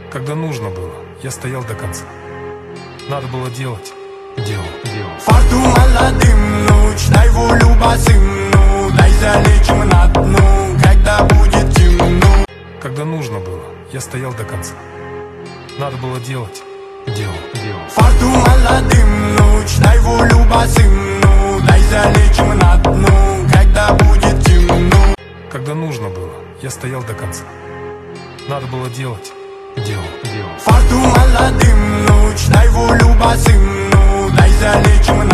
Когда нужно было, я стоял до конца. Надо было делать, делал. Фарту молодым, дай волю босым, дай залечим на дну, когда будет темно. Когда нужно было, я стоял до конца. Надо было делать, делал. Фарту молодым, дай волю босым, дай залечим на дну, когда будет темно. Когда нужно было, я стоял до конца. Надо было делать, делал. Фарту молодым, дай волю босым, дай залечим